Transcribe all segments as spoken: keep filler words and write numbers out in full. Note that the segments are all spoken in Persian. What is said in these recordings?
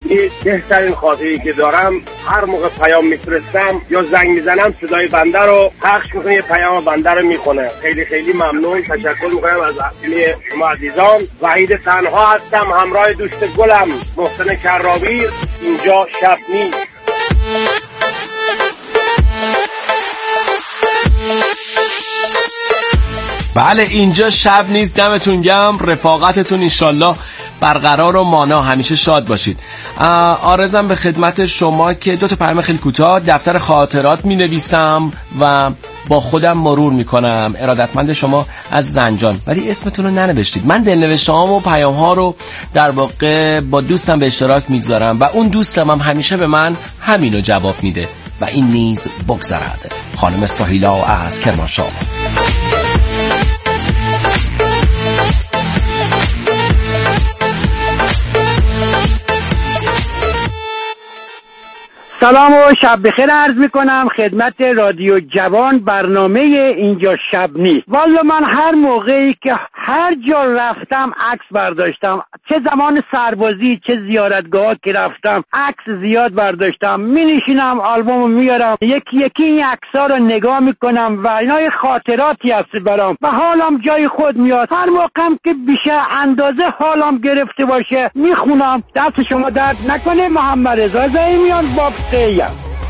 این بهترین خاطری که دارم. هر موقع پیام میفرستم یا زنگ میزنم صدای بنده رو پخش میکنه، یه پیام بنده رو میخونه. خیلی خیلی ممنون، تشکر میکنم از همه شما عزیزان. وحید تنها هستم همراه دوست گلم محسن کرابی. اینجا شب نیست. بله اینجا شب نیست. دمتون گرم، رفاقتتون انشالله برقرار و مانا، همیشه شاد باشید. آرزم به خدمت شما که دو تا پیام خیلی کوتاه دفتر خاطرات می نویسم و با خودم مرور می کنم. ارادتمند شما از زنجان، ولی اسمتون رو ننوشتید. من دلنوشته‌هام و پیام ها رو در واقع با دوستم به اشتراک میگذارم و اون دوستم هم همیشه به من همینو جواب میده و این نیز بگذرد. خانم سهیلا از کرمانشاه. سلام و شب بخیر عرض میکنم خدمت رادیو جوان. برنامه اینجا شب نیست. والا من هر موقعی که هر جا رفتم عکس برداشتم، چه زمان سربازی چه زیارتگاه که رفتم عکس زیاد برداشتم. می نشینم آلبومو میارم، یکی یکی این عکس‌ها رو نگاه میکنم و اینا خاطراتی هست برام و حالم جای خود میاد. هر موقعم که بیشه اندازه حالم گرفته باشه میخونم. دست شما درد نکنه. محمد رضا زایمیان باب قیم.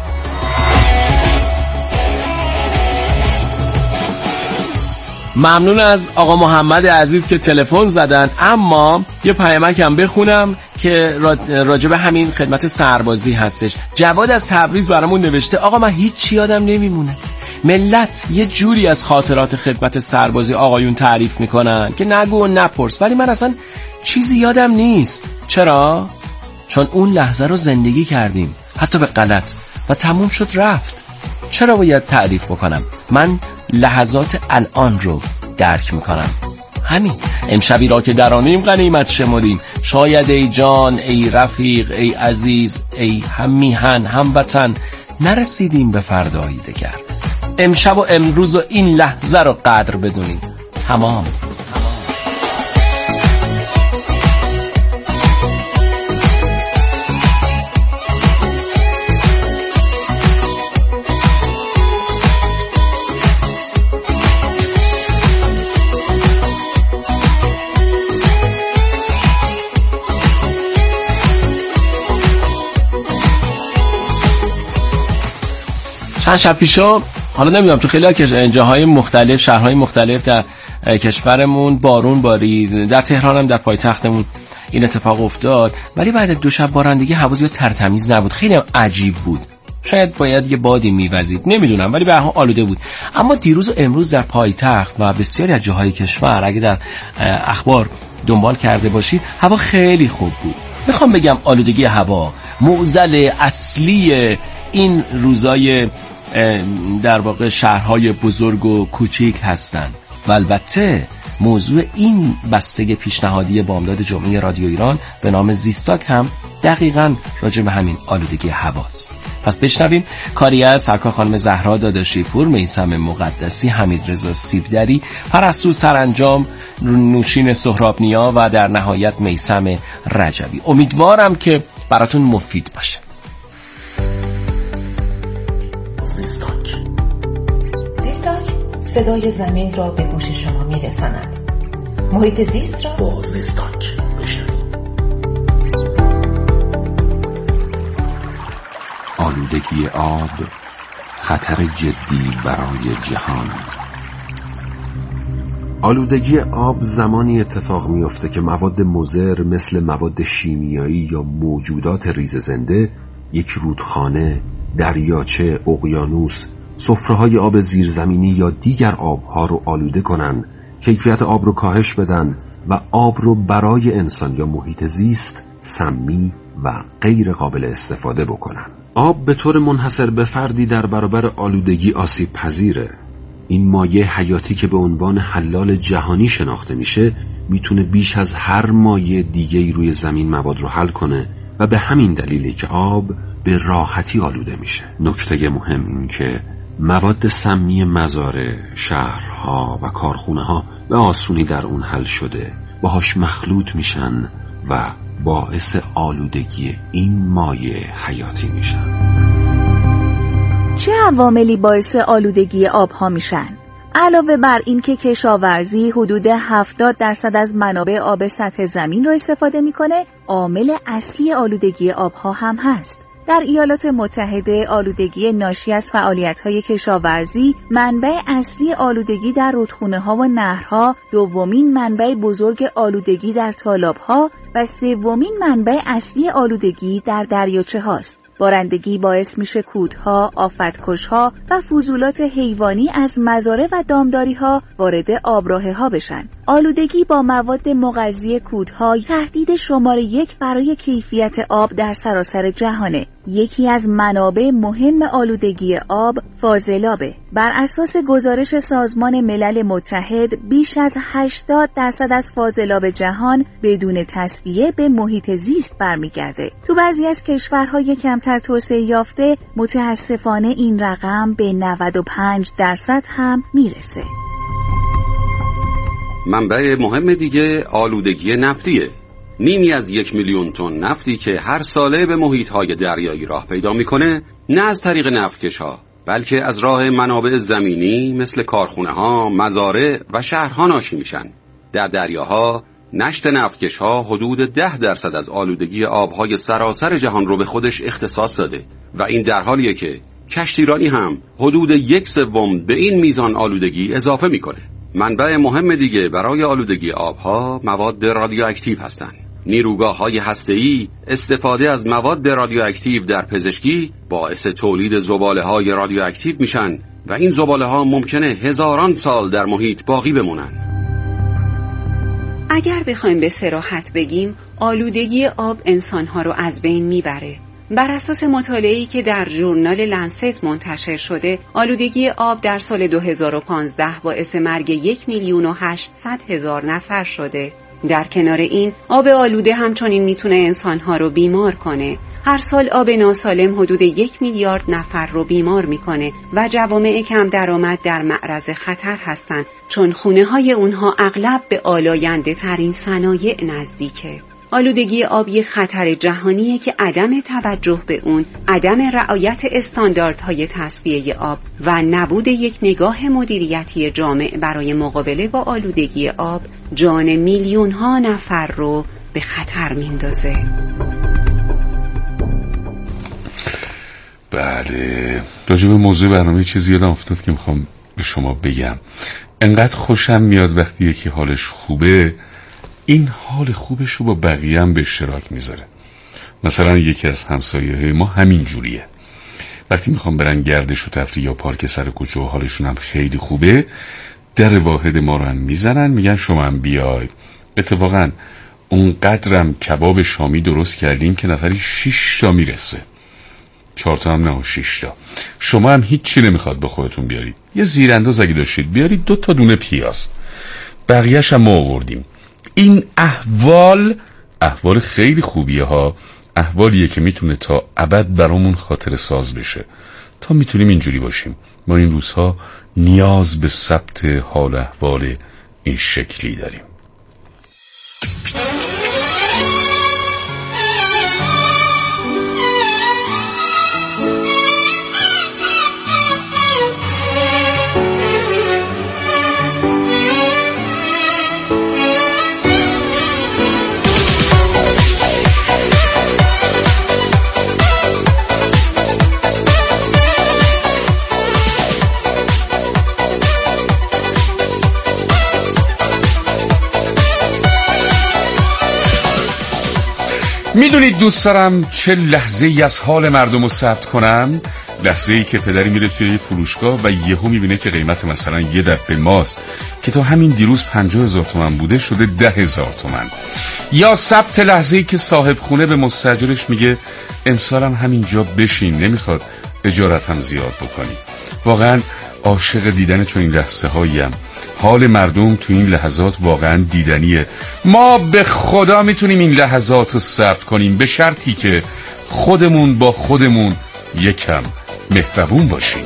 ممنون از آقا محمد عزیز که تلفن زدن. اما یه پیامک هم بخونم که راجب همین خدمت سربازی هستش. جواد از تبریز برامون نوشته آقا من هیچ یادم نمیمونه. ملت یه جوری از خاطرات خدمت سربازی آقایون تعریف میکنن که نگو و نپرس، ولی من اصلا چیزی یادم نیست. چرا؟ چون اون لحظه رو زندگی کردیم، حتی به غلط، و تموم شد رفت. چرا باید تعریف بکنم؟ من لحظات الان رو درک میکنم. همین امشبی را که درانیم غنیمت شمریم. شاید ای جان ای رفیق ای عزیز ای هم میهن هم وطن نرسیدیم به فردایی دگر. امشب و امروز و این لحظه رو قدر بدونیم. تمام. چند شب پیشا، حالا نمیدونم تو خیلی جاهای مختلف، شهرهای مختلف در کشورمون بارون بارید. در تهران هم در پایتختمون این اتفاق افتاد، ولی بعد دو شب بارندگی هوا زیاد ترتمیز نبود. خیلی هم عجیب بود. شاید باید یه بادی میوزید، نمیدونم، ولی به هر حال آلوده بود. اما دیروز و امروز در پایتخت و بسیاری از جاهای کشور اگه در اخبار دنبال کرده باشید هوا خیلی خوب بود. میخوام بگم آلودگی هوا معضل اصلی این روزای در واقع شهرهای بزرگ و کوچیک هستند و البته موضوع این بسته پیشنهادی بامداد جمعه رادیو ایران به نام زیستاک هم دقیقاً راجع به همین آلودگی هواست. پس بشنویم کاری از سرکار خانم زهرا داداشی پور، میثم مقدسی، حمید رضا سیبدری، پرستو سرانجام، نوشین سهرابنیا و در نهایت میثم رجبی. امیدوارم که براتون مفید باشه. زیستاک. زیستاک صدای زمین را به گوش شما میرساند. محیط زیست را با زیستاک بشنوید. آلودگی آب خطر جدی برای جهان. آلودگی آب زمانی اتفاق میفته که مواد مضر مثل مواد شیمیایی یا موجودات ریز زنده یک رودخانه، دریاچه، اقیانوس، سفره‌های آب زیرزمینی یا دیگر آبها رو آلوده کنن، کیفیت آب رو کاهش بدن و آب رو برای انسان یا محیط زیست سمی و غیر قابل استفاده بکنن. آب به طور منحصر به فردی در برابر آلودگی آسیب پذیره. این مایع حیاتی که به عنوان حلال جهانی شناخته میشه میتونه بیش از هر مایع دیگه‌ای روی زمین مواد رو حل کنه و به همین دلیله که آب به راحتی آلوده میشه. نکته مهم این که مواد سمی مزارع، شهرها و کارخونه‌ها به آسونی در اون حل شده، باهاش مخلوط میشن و باعث آلودگی این مایع حیاتی میشن. چه عواملی باعث آلودگی آبها میشن؟ علاوه بر این که کشاورزی حدود هفتاد درصد از منابع آب سطح زمین رو استفاده میکنه، عامل اصلی آلودگی آبها هم هست. در ایالات متحده آلودگی ناشی از فعالیت‌های کشاورزی منبع اصلی آلودگی در رودخانه‌ها و نهرها، دومین منبع بزرگ آلودگی در تالاب‌ها و سومین منبع اصلی آلودگی در دریاچه هاست. بارندگی باعث میشه کودها، آفتکش‌ها و فضولات حیوانی از مزارع و دامداری‌ها وارد آبراهه‌ها بشن. آلودگی با مواد مغذی کودها تهدید شماره یک برای کیفیت آب در سراسر جهانه. یکی از منابع مهم آلودگی آب فاضلابه. بر اساس گزارش سازمان ملل متحد بیش از هشتاد درصد از فاضلاب جهان بدون تصفیه به محیط زیست برمیگرده. تو بعضی از کشورهای کمتر توسعه یافته متاسفانه این رقم به نود و پنج درصد هم میرسه. منبع مهم دیگه آلودگی نفتیه. نیمی از یک میلیون تن نفتی که هر ساله به محیط‌های دریایی راه پیدا میکنه، نه از طریق نفتکش‌ها بلکه از راه منابع زمینی مثل کارخونه‌ها، مزارع و شهرها ناشی میشن. در دریاها نشت نفتکش‌ها حدود ده درصد از آلودگی آبهای سراسر جهان رو به خودش اختصاص داده و این در حالیه که کشتیرانی هم حدود یک سوم به این میزان آلودگی اضافه میکنه. منبع مهم دیگه برای آلودگی آبها مواد رادیواکتیو هستند. نیروگاه‌های هسته‌ای استفاده از مواد رادیواکتیو در پزشکی باعث تولید زباله‌های رادیواکتیو میشن و این زباله‌ها ممکنه هزاران سال در محیط باقی بمونن. اگر بخوایم به صراحت بگیم، آلودگی آب انسان‌ها رو از بین میبره. بر اساس مطالعه‌ای که در ژورنال لنست منتشر شده، آلودگی آب در سال دو هزار و پانزده باعث مرگ یک میلیون و هشتصد هزار نفر شده. در کنار این، آب آلوده همچنین میتونه انسانها رو بیمار کنه. هر سال آب ناسالم حدود یک میلیارد نفر رو بیمار میکنه و جوامع کم درآمد در معرض خطر هستن، چون خونه های اونها اغلب به آلاینده ترین صنایع نزدیکه. آلودگی آب یک خطر جهانیه که عدم توجه به اون، عدم رعایت استانداردهای تصفیه آب و نبود یک نگاه مدیریتی جامع برای مقابله با آلودگی آب جان میلیون ها نفر رو به خطر میندازه. بله، راجع به موضوع برنامه چیزی یادم افتاد که میخوام به شما بگم. انقدر خوشم میاد وقتی یکی حالش خوبه این حال خوبش رو با بقیه هم به اشتراک میذاره. مثلا یکی از همسایه‌های ما همین جوریه. وقتی میخوام برن گردش و تفریح یا پارک سر کوچه و حالشون هم خیلی خوبه، در واحد ما رو هم میزنن، میگن شما هم بیای. اتفاقا اونقدرم کباب شامی درست کردیم که نفری شش تا میرسه. چهار تا هم نه و شش تا. شما هم هیچی نمیخواد به خودتون بیارید. یه زیرانداز اگه داشتید بیارید، دو تا دونه پیاز. بقیه‌اش هم ما آوردیم. این احوال احوال خیلی خوبیه ها. احوالیه که میتونه تا ابد برامون خاطر ساز بشه، تا میتونیم اینجوری باشیم. ما این روزها نیاز به ثبت حال احوال این شکلی داریم. میدونید دوست دارم چه لحظه ای از حال مردم رو ثبت کنم؟ لحظه ای که پدری میره توی یه فروشگاه و یهو میبینه که قیمت مثلا یه دبه ماست که تا همین دیروز پنجاه هزار تومن بوده شده ده هزار تومن. یا ثبت لحظه ای که صاحب خونه به مستاجرش میگه امسالم همین جا بشین، نمیخواد اجارت هم زیاد بکنی. واقعا عاشق دیدن چون این لحظه هاییم. حال مردم تو این لحظات واقعا دیدنیه. ما به خدا میتونیم این لحظات رو ثبت کنیم، به شرطی که خودمون با خودمون یکم مهربون باشیم.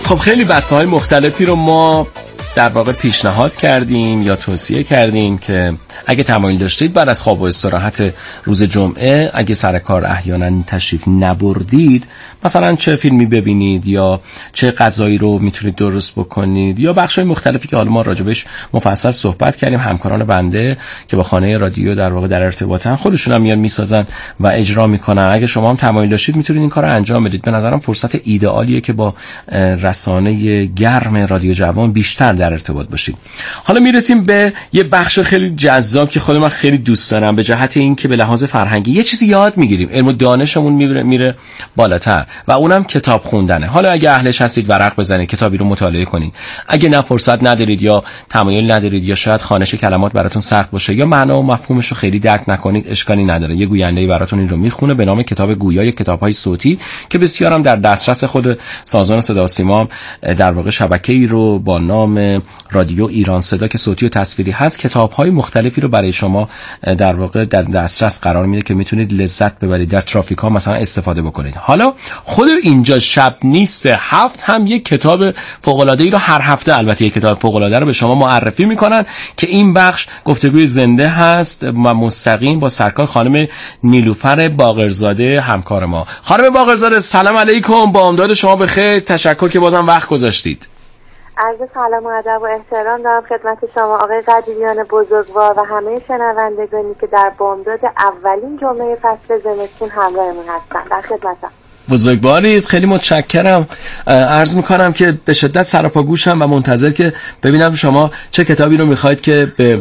خب خیلی بحث‌های مختلفی رو ما در واقع پیشنهاد کردیم یا توصیه کردیم که اگه تمایل داشتید بعد از خواب و استراحت روز جمعه، اگه سر کار احیانا تشریف نبردید، مثلا چه فیلمی ببینید یا چه غذایی رو میتونید درست بکنید یا بخش‌های مختلفی که حالا ما راجبش مفصل صحبت کردیم. همکاران بنده که با خانه رادیو در واقع در ارتباطن، خودشون هم میان میسازن و اجرا میکنن. اگه شما هم تمایل داشتید میتونید این کارو انجام بدید. به نظرم فرصت ایدئالیه که با رسانه گرم رادیو جوان بیشتر در ارتباط باشید. حالا میرسیم به یه بخش خیلی جذاب که خود من خیلی دوست دارم، به جهت این که به لحاظ فرهنگی یه چیزی یاد میگیریم، علم و دانشمون میره میره بالاتر و اونم کتاب خوندنه. حالا اگه اهلش هستید ورق بزنید، کتابی رو مطالعه کنید. اگه نه فرصت ندارید یا تمایل ندارید یا شاید خوانش کلمات براتون سخت باشه یا معنا و مفهومش رو خیلی درک نکنید، اشکالی نداره. یه گوینده‌ای براتون این رو میخونه به نام کتاب گویا یا کتاب‌های صوتی که بسیارم در دسترس خود سازمان صدا و سیما در واقع شبکه‌ای رو با نام رادیو ایران صدا که صوتی و تصویری هست، کتاب‌های مختلفی رو برای شما در واقع در دسترس قرار میده که میتونید لذت ببرید، در ترافیک‌ها مثلا استفاده بکنید. حالا خود اینجا شب نیست هفت هم یک کتاب فوق‌العاده‌ای رو هر هفته، البته یک کتاب فوق‌العاده رو به شما معرفی میکنن که این بخش گفتگوی زنده هست و مستقیم با سرکار خانم نیلوفر باقرزاده همکار ما. خانم باقرزاده سلام علیکم، با امداد شما بخیر، تشکر که بازم وقت گذاشتید. عرض سلام و ادب و احترام دارم خدمت شما آقای قدیریان بزرگوار و همه شنوندگانی که در بامداد اولین جمعه فصل زمستون همراهمون هستن. در خدمتم. بزرگوارید، خیلی متشکرم. عرض میکنم که به شدت سراپا گوشم و منتظر که ببینم شما چه کتابی رو میخواید که به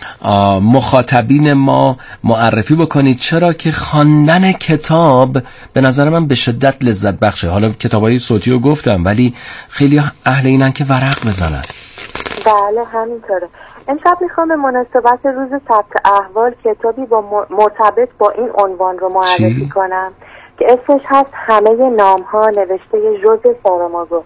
مخاطبین ما معرفی بکنید، چرا که خواندن کتاب به نظر من به شدت لذت بخشه. حالا کتابای صوتی رو گفتم ولی خیلی اهل اینن که ورق بزنن. بله همینطوره. امشب میخوام به مناسبت روز ثبت احوال کتابی با مرتبط با این عنوان رو معرفی چی؟ کنم که اسمش هست همه نام ها، نوشته ژوزه ساراماگو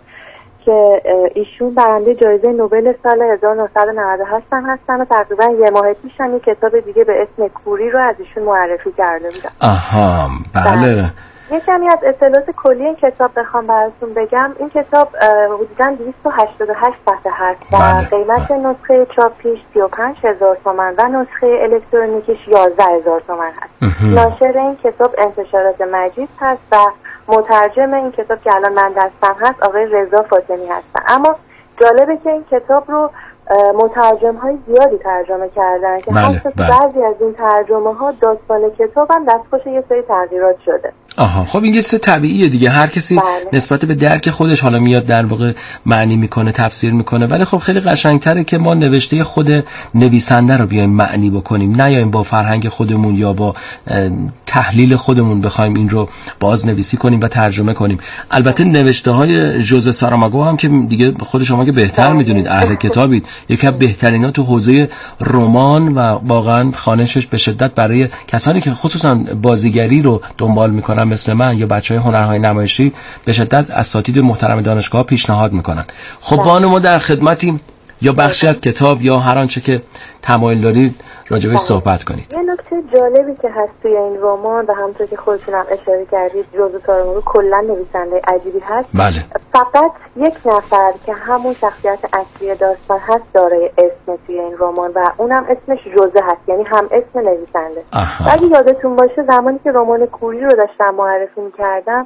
که ایشون برنده جایزه نوبل سال هزار و نهصد و نود و هشت هم هستن و تقریبا یه ماه پیش هم یک کتاب دیگه به اسم کوری رو از ایشون معرفی کرده بودم. آها بله. یه کمی از اطلاعات کلی این کتاب بخوام براتون بگم، این کتاب حدوداً دویست و هشتاد و هشت صفحه هست و بله. قیمت بله. نسخه چاپیش سی و پنج هزار تومان و نسخه الکترونیکیش یازده هزار تومان هست. ناشر این کتاب انتشارات مجید هست و مترجم این کتاب که الان من دستم هست آقای رضا فاطمی هستن. اما جالبه که این کتاب رو مترجم های زیادی ترجمه کردن که بله، بله. بله. بعضی از این ترجمه ها داستان کتاب هم دستخوش یه سری تغییرات شده. آها خب این یه چیز طبیعیه دیگه، هر کسی بله. نسبت به درک خودش حالا میاد در واقع معنی میکنه، تفسیر میکنه، ولی خب خیلی قشنگتره که ما نوشته خود نویسنده رو بیایم معنی بکنیم، نیایم با فرهنگ خودمون یا با تحلیل خودمون بخوایم این رو باز نویسی کنیم و ترجمه کنیم. البته نوشته های ژوزه ساراماگو هم که دیگه خود شما که بهتر میدونید، اهل کتابید، یکی از بهترینا تو حوزه رمان و واقعا خوانشش به شدت برای کسانی که خصوصا بازیگری رو دنبال میکنن مثل من یا بچهای هنرهای نمایشی به شدت اساتید محترم دانشگاه پیشنهاد میکنن. خب بانو ما در خدمتیم، یا بخشی از کتاب یا هر آنچه که تمایل دارید راجعش صحبت کنید. یه نکته جالبی که هست توی این رمان و همونطور که خودتون هم اشاره کردید ژوزه ساراماگو کلا نویسنده عجیبی هست. بله. فقط یک نفر که همون شخصیت اصلی داستان هست دارای اسم توی این رمان و اونم اسمش ژوزه هست، یعنی هم اسم نویسنده. اگه یادتون باشه زمانی که رمان کوری رو داشتم معرفی می‌کردم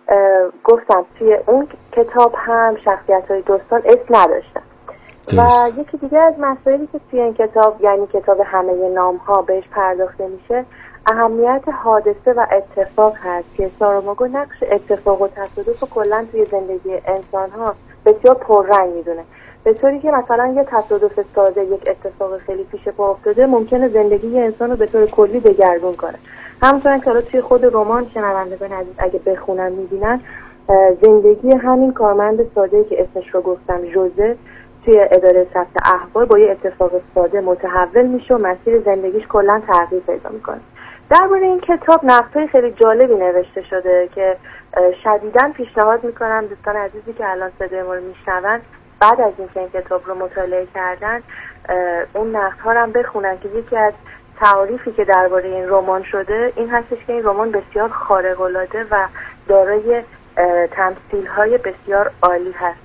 گفتم توی اون کتاب هم شخصیت‌های داستان اسم نداشتن. درست. و یکی دیگه از مسائلی که توی این کتاب یعنی کتاب همه نام ها بهش پرداخته میشه اهمیت حادثه و اتفاق هست که ساراماگو نقش اتفاق و تصادف و کلا توی زندگی انسان ها بسیار پررنگ میدونه، به طوری که مثلا یه تصادف ساده، یک اتفاق خیلی پیش پا افتاده ممکنه زندگی انسان رو به طور کلی دگرگون کنه. همونطور که توی خود رمان شنوندگان عزیز اگه بخونن میبینن زندگی همین کارمند ساده که اسمش رو گفتم ژوزه توی اداره ثبت احوال با یه اتفاق ساده متحول میشه و مسیر زندگیش کلا تغییر پیدا میکنه. درباره این کتاب نقدهای خیلی جالبی نوشته شده که شدیداً پیشنهاد میکنم دوستان عزیزی که الان صدای ما رو میشنون بعد از اینکه این کتاب رو مطالعه کردن اون نقدها رو هم بخونن که یکی از تعاریفی که درباره این رمان شده این هستش که این رمان بسیار خارق‌العاده و دارای تمثیل‌های بسیار عالی هست.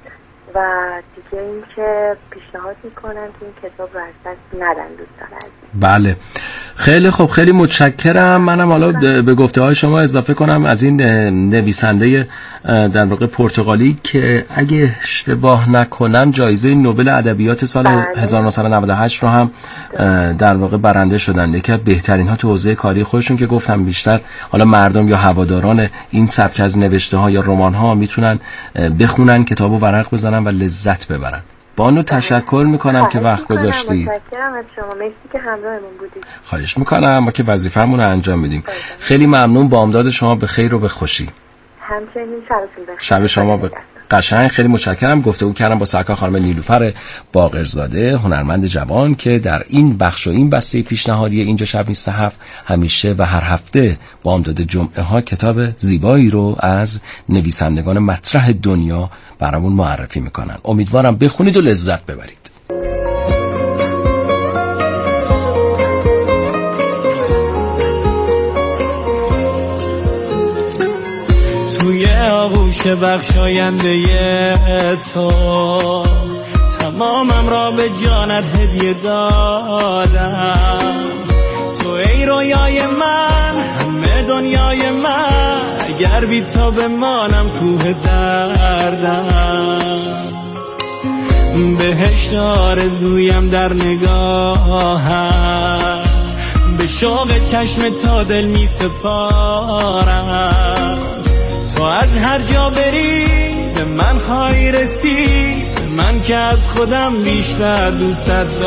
و دیگه این که پیشنهاد میکنن که این کتاب رو از دست ندن دوستان عزیز. بله خیلی خوب، خیلی متشکرم. منم حالا به گفته های شما اضافه کنم از این نویسنده در واقع پرتغالی که اگه اشتباه نکنم جایزه نوبل ادبیات سال بله. هزار و نهصد و نود و هشت رو هم در واقع برنده شدن. یکی از بهترین ها تو حوزه کاری خودشون که گفتم بیشتر حالا مردم یا هواداران این سبک از نوشته ها یا رمان ها میتونن بخونن، کتابو ورق بزنن و لذت ببرن. بانو تشکر میکنم که وقت گذاشتید. متشکرم از شما، مرسی که همراهمون بودید. خواهش میکنم، ما که وظیفه‌مون رو انجام میدیم. خیلی ممنون، بامداد شما به خیر و به خوشی. همچنین شبتون بخیر. شب شما به قشنگ. خیلی متشکرم. گفتگو کردم با سرکار خانم نیلوفر باقرزاده، هنرمند جوان که در این بخش و این بسته پیشنهادی اینجا شب نیست هفت همیشه و هر هفته بامداد جمعه ها کتاب زیبایی رو از نویسندگان مطرح دنیا برامون معرفی میکنن. امیدوارم بخونید و لذت ببرید. توی آغوش بخشاینده تو تمامم را به جانت هدیه دادم. تو ای رویای من، همه دنیای من، اگر بی تو بمانم کوه دردم. بهشت آرزویم در نگاهت، به شوق چشم تا دل می سپارم. تو از هر جا بری به من خواهی رسید، من که از خودم بیشتر دوستت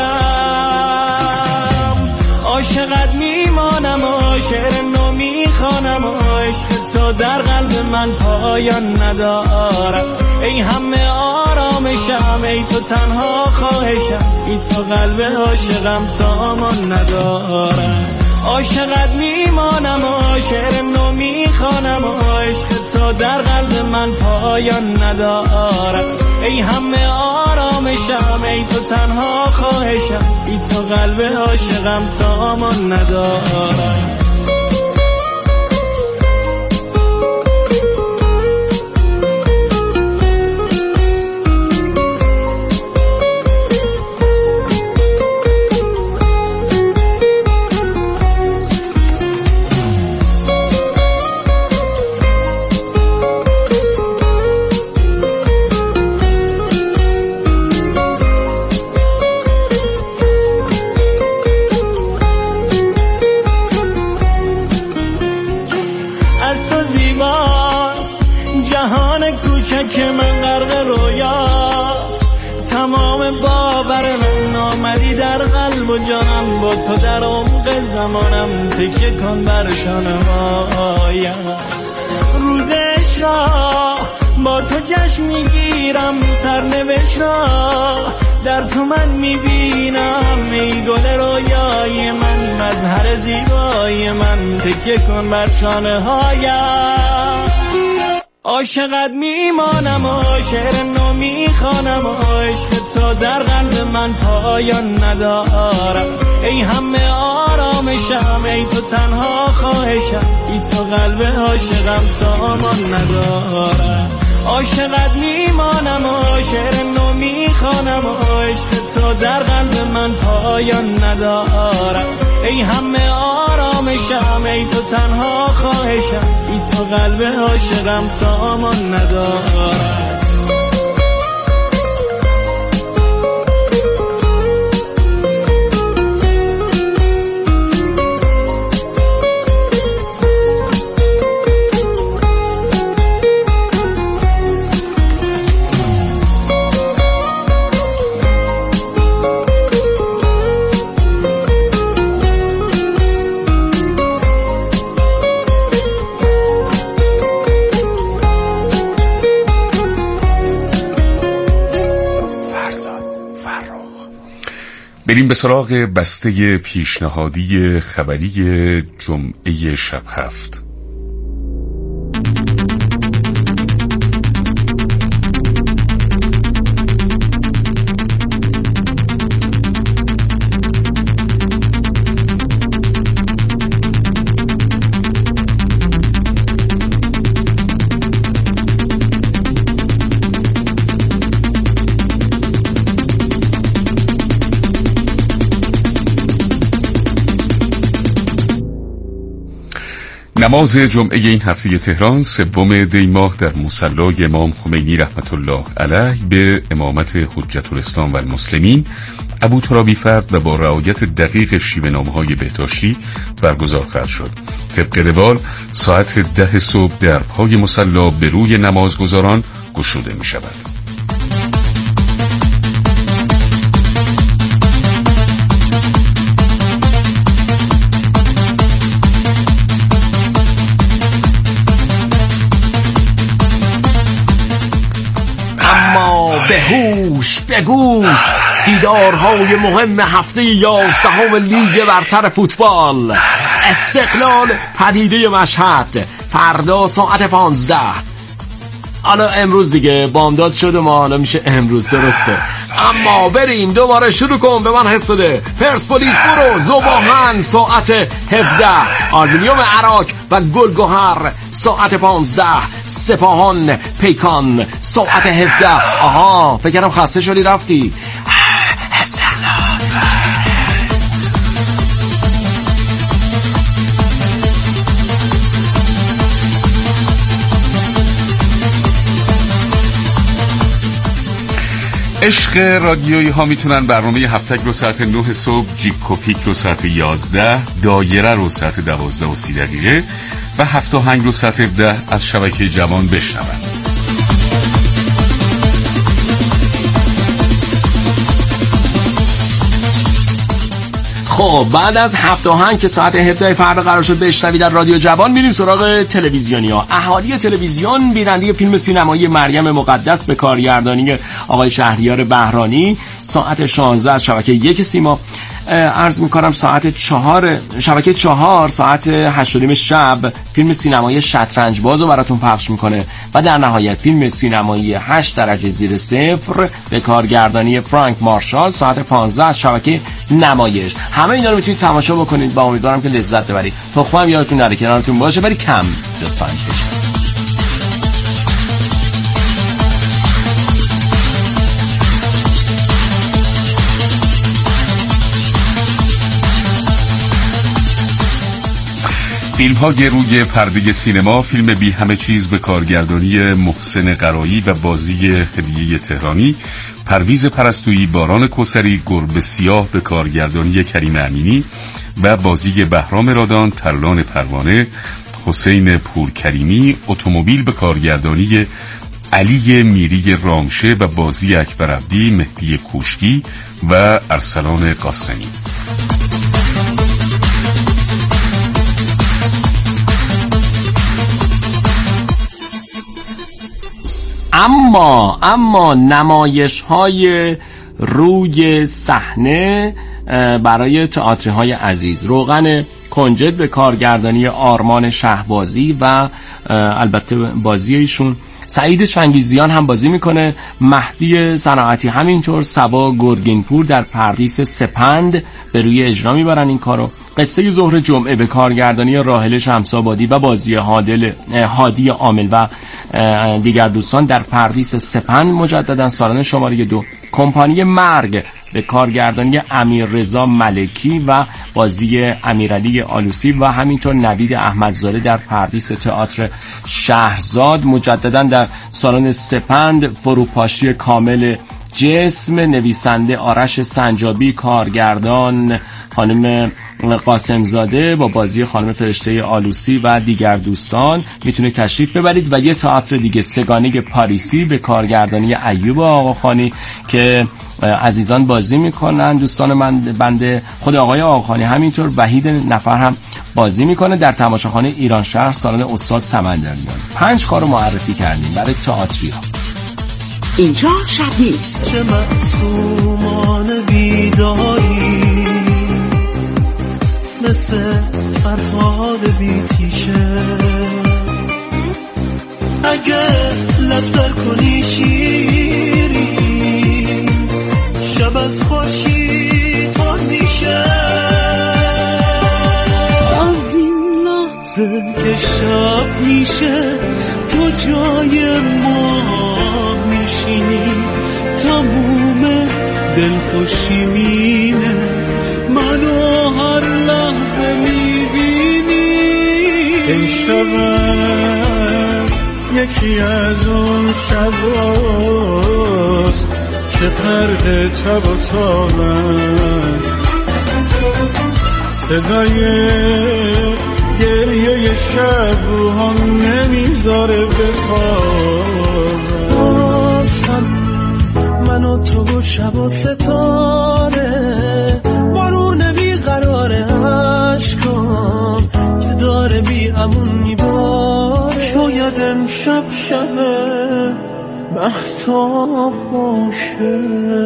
دارم. عاشقت میمانم و شعر نو میخوانم و عشق تو در قلب من پایان ندارم. ای همه آرامشم، ای تو تنها خواهشم، ای تو قلب عاشقم سامان ندارم. عاشقت میمانم و شعر نو میخوانم و عشق تو در قلب من پایان ندارم. ای همه آرامشم، ای تو تنها خواهشم، ای تو قلب عاشقم سامان ندارم. که من غرق رویاست، تمام باور من نامدی در قلب و جانم، با تو در عمق زمانم تکیه کن بر شانه هایم. روزش را با تو جشن میگیرم، سرنوشت را در تو من میبینم. ای گل رویای من، مظهر زیبای من، تکیه کن بر شانه هایم. عاشقت میمانم و شعر نو میخوانم و عشق تو در قلب من پایان ندارم. ای همه آرامشم، ای تو تنها خواهشم، ای تو قلب عاشقم سامان ندارم. عاشقت میمانم و شعر نو میخوانم و عشق تو در قلب من پایان ندارم. ای همه آرامشم، ای تو تنها خواهشم، ای تو قلب عاشقم سامان ندارم. بریم به سراغ بسته پیشنهادی خبری جمعه شب هفت. نماز جمعه این هفته تهران سوم دی ماه در مصلی امام خمینی رحمت الله علیه به امامت حجت الاسلام و المسلمین ابو ترابی فرد و با رعایت دقیق شیوه نامه‌های بهداشتی برگزار خواهد شد. طبق روال ساعت ده صبح درهای مصلی به روی نمازگزاران گشوده می شود. بهوش بگوش دیدارهای مهم هفته یازدهم لیگ برتر فوتبال. استقلال پدیده مشهد فردا ساعت پانزده. حالا امروز دیگه بامداد شده ما حالا میشه امروز، درسته؟ اما بریم دوباره شروع کن، به من حس بده. پرسپولیس برو زباهن ساعت هفده، آلومینیوم عراق و گلگهر ساعت پانزده، سپاهان پیکان ساعت هفده. آها فکر کنم خسته شدی رفتی. عشق رادیویی ها میتونن برنامه هفتک رو ساعت نه صبح، جیک کوپیک رو ساعت یازده، دایره رو ساعت دوازده و سی دقیقه و هفت آهنگ رو ساعت هفده از شبکه جوان بشنون. خب بعد از هفت آهنگ که ساعت هفده فردا قرار شد بشنوید در رادیو جوان، میریم سراغ تلویزیونی ها. اهالی تلویزیون بیننده فیلم سینمایی مریم مقدس به کارگردانی آقای شهریار بهرانی ساعت شانزده از شبکه یک سیما، عرض میکنم ساعت چهار شبکه چهار ساعت هشت و نیم شب فیلم سینمایی شطرنج باز رو براتون پخش میکنه و در نهایت فیلم سینمایی هشت درجه زیر صفر به کارگردانی فرانک مارشال ساعت پانزده از شبکه نمایش. همه اینا رو میتونید تماشا بکنید، با امیدوارم که لذت ببرید. تخمه هم یادتون نره کنارتون باشه، ولی کم لطفاً بشه. فیلم ها گروی پرده سینما، فیلم بی همه چیز به کارگردانی محسن قرایی و بازی هدیه تهرانی، پرویز پرستویی، باران کوثری، گربه سیاه به کارگردانی کریم امینی و بازی بهرام رادان، ترلان پروانه، حسین پورکریمی، اتومبیل به کارگردانی علی میری رامشه و بازی اکبر عبدی، مهدی کوشکی و ارسلان قاسمی. اما اما نمایش های روی صحنه برای تئاتری های عزیز، روغن کنجد به کارگردانی آرمان شهبازی و البته بازی ایشون، سعید چنگیزیان هم بازی میکنه، مهدی صناعتی همینطور، سبا گرگینپور در پردیس سپند به روی اجرا میبرن این کارو. قصه ظهر جمعه به کارگردانی راحله شمس‌آبادی و بازی هادل هادی عامل و دیگر دوستان در پردیس سپند مجددا سالن شماره دو. کمپانی مرگ به کارگردانی امیررضا ملکی و بازی امیرعلی آلوسی و همینطور نوید احمدزاده در پردیس تئاتر شهرزاد مجددا در سالن سپند. فروپاشی کامل جسم، نویسنده آرش سنجابی، کارگردان خانم قاسمزاده با بازی خانم فرشته آلوسی و دیگر دوستان میتونه تشریف ببرید. و یه تئاتر دیگه، سگانه پاریسی به کارگردانی ایوب آقاخانی که عزیزان بازی میکنن، دوستان من بنده، خود آقای آقاخانی همینطور، وحید نفر هم بازی میکنه در تماشاخانه ایران شهر سالن استاد سمندریان. پنج کارو معرفی کردیم برای تئاتری ها. اینجا شب نیست. چه معصومان بیداری مثل فرهاد بیتیشه، اگه لب در کنی شیری شب از خوشی تا میشه، از این لحظه که شب میشه تو جای ما میشینی، تموم دلخوشی مینه منو هر لحظه میبینی. شبم یکی از اون شباست که غرق تب و تابم، صدای گریه شب روحان نمیذاره بخوابم. من و تو و شب و ستاره، بارون بیقراره عشقام که داره بی امون میباره. شاید امشب شبه مهتاب باشه.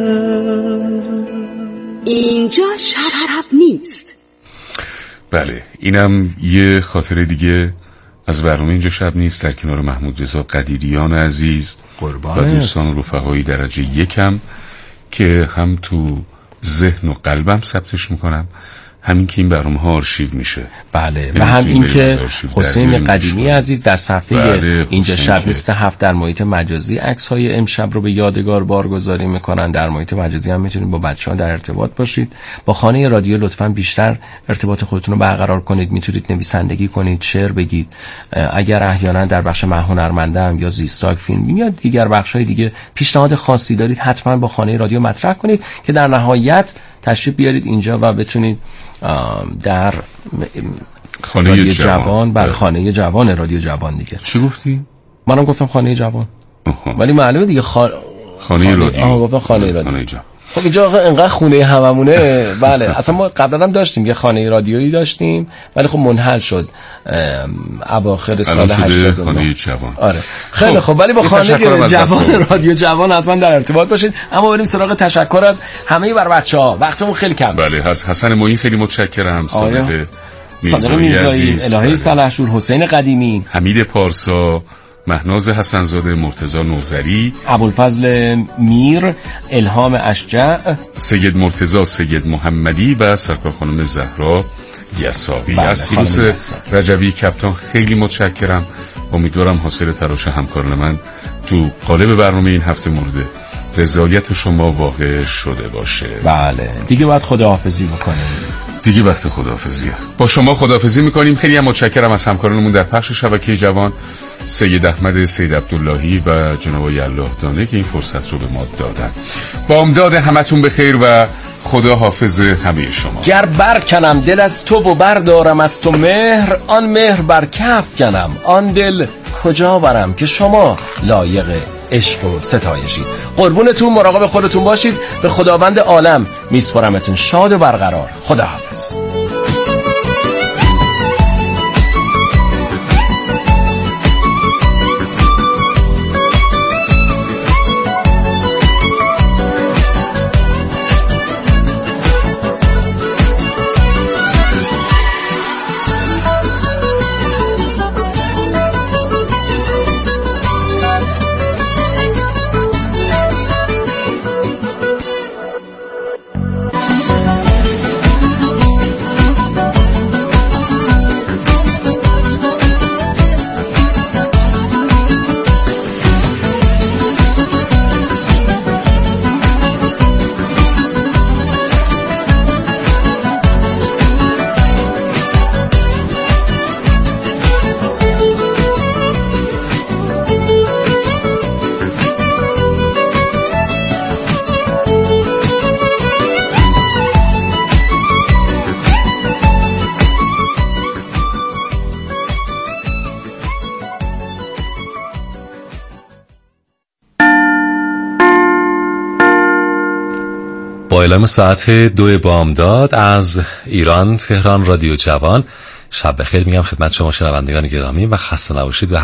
اینجا شب نیست. بله، اینم یه خاطره دیگه از برنامه اینجا شب نیست، در کنار محمود رضا قدیریان عزیز و دوستان و رفقایی درجه یکم که هم تو ذهن و قلبم ثبتش میکنم، همین که این برنامه ها آرشیو میشه. بله، و هم این که حسین قدیمی عزیز در صفحه بله، اینجا شب نیست هفت در محیط مجازی عکس های امشب رو به یادگار بارگذاری میکنن. در محیط مجازی هم میتونید با بچه‌ها در ارتباط باشید. با خانه رادیو لطفاً بیشتر ارتباط خودتون رو برقرار کنید. میتونید نویسندگی کنید، شعر بگید. اگر احیانا در بخش من هنرمندم یا زیستاک فیلم یا دیگر بخش‌های دیگه پیشنهاد خاصی دارید، حتما با خانه رادیو مطرح کنید که در نهایت تشریف بیارید اینجا و بتونید در خانه رادیو جوان, جوان بر خانه جوان رادیو جوان دیگه. چی گفتی؟ منم گفتم خانه جوان. ولی معلومه دیگه خا... خانه, خانه رادیو. آها گفتم خانه رادیو. خانه جوان. خب اینجا آقا انقدر خونه هممونه. بله، اصلا ما قبلا هم داشتیم یه خانه رادیویی داشتیم ولی خب منحل شد اواخر سال هشتاد و نه. خانه جوان. آره خیلی خب، ولی با خانه جوان رادیو جوان حتما در ارتباط باشید. اما بریم سراغ تشکر از همه بر بچه‌ها، وقتمون خیلی کم. بله، از حسن معین خیلی متشکرم، صادق میرزایی، الهی صلاحشور، حسین قدیمی، حمید پارسا، مهناز حسنزاده، مرتضی نوذری، ابوالفضل میر، الهام اشجع، سید مرتضی، سید محمدی و سرکار خانم زهرا یساوی. از سیروس رجبی کپتان خیلی متشکرم. امیدوارم حاصل تلاش همکاران من تو قالب برنامه این هفته مورد رضایت شما واقع شده باشه. بله، دیگه باید خداحافظی بکنیم. دیگه وقت خداحافظیه. با شما خداحافظی میکنیم. خیلی هم متشکرم از همکارانمون در پخش شبکه جوان، سید احمد، سید عبداللهی و جناب الله دانه که این فرصت رو به ما دادن. بامداد همتون بخیر و خدا حافظ همه شما. گر برکنم دل از تو و بردارم از تو مهر، آن مهر بر کف کنم، آن دل کجا برم که شما لایق عشق و ستایشید. قربونتون، مراقب خودتون باشید. به خداوند عالم میسپارمتون شاد و برقرار. خدا حافظ. با اعلام ساعت دو بامداد از ایران تهران رادیو جوان، شب بخیر میگم خدمت شما شنوندگان گرامی و خسته نباشید.